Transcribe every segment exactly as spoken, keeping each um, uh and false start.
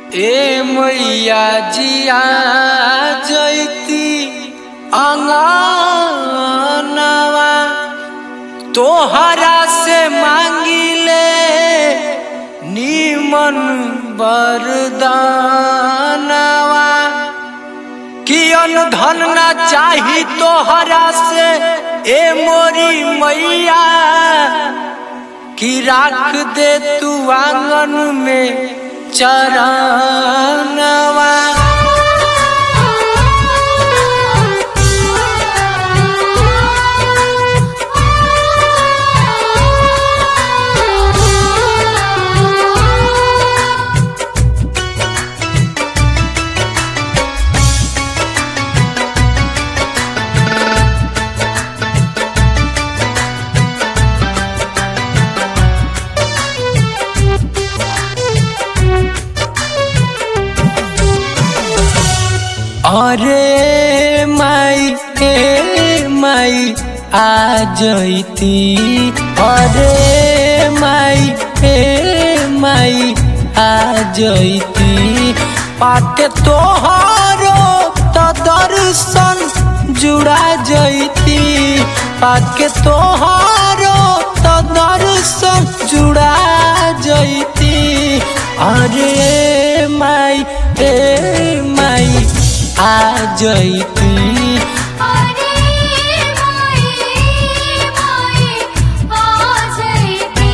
ए मैया जिया जैती अंगनवा तोहरा से मांगिले नीमन वरदानवा कि धन ना चाही तोहरा से ए मोरी मैया कि राख दे तू आंगन में चरणवा। अरे माई हे माई आ जैती, अरे माई हे माई आ जैती पाके तोहरो तो दर्शन जुड़ा जैती, पाके तोहरो तो दर्शन जुड़ा जैती। अरे माई हे माई आ जैती, अरे माई माई आ जैती।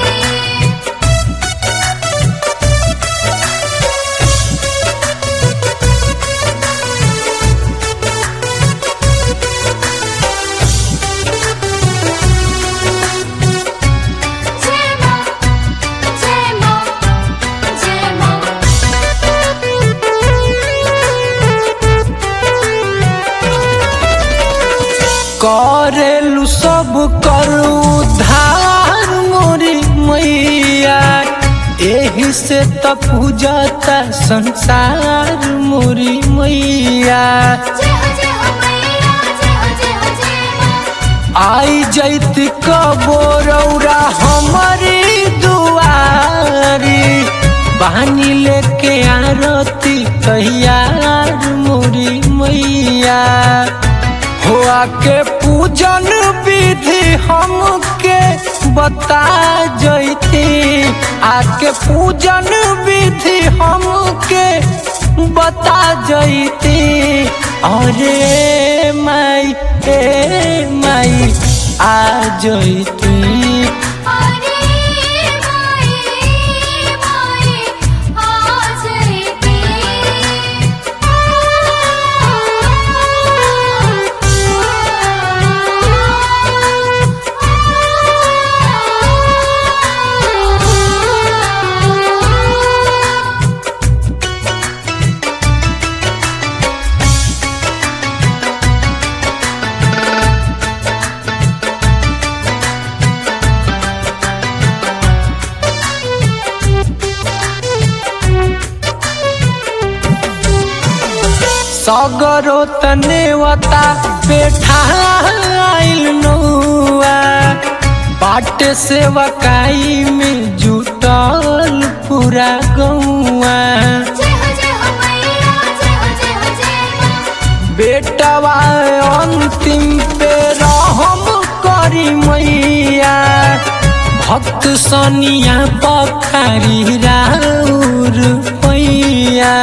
जय मां जय मां जय मां करेलु सब कर उद्धार मोरी मैया, एही से त पूजता संसार मोरी मैया। जय हो जय हो मैया जय हो जय हो जय मां। आई जैती कबो रौरा हमारी दुआरी, बहानी लेके आरती तैयार मोरी मैया। हो आके पूजन विधि हमके बता जैती, आके पूजन विधि हमके बता जैती। अरे माई ए माई आ जैती, अरे माई माई आ जैती। सगरो तनेवता बैठाइल नौआ, बाट सेवकाई में जुटल पूरा गौआ। जय हो जय हो मैया जय हो जय हो जय मां। बेटवा अंतिम पे रहम करी मैया, भक्त सनिया पखारी राउर मैया।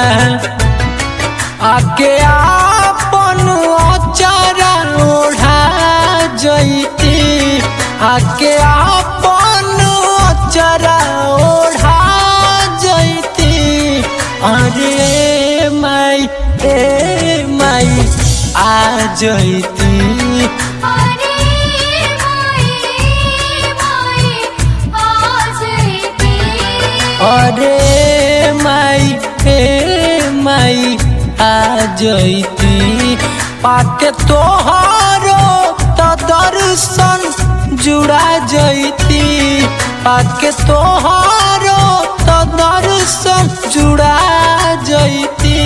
आके आपन अचारा ओढ़ा जैती, आके आपन अचारा ओढ़ा जैती। अरे माई ए माई आ जैती, अरे माई माई आ जैती। अरे माई ए माई आ जैती पाके तोहरो तो दर्शन जुड़ा जैती, पाके तोहरो तो दर्शन जुड़ा जैती।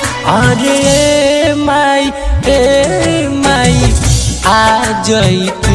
अरे माई ए माई आ जैती।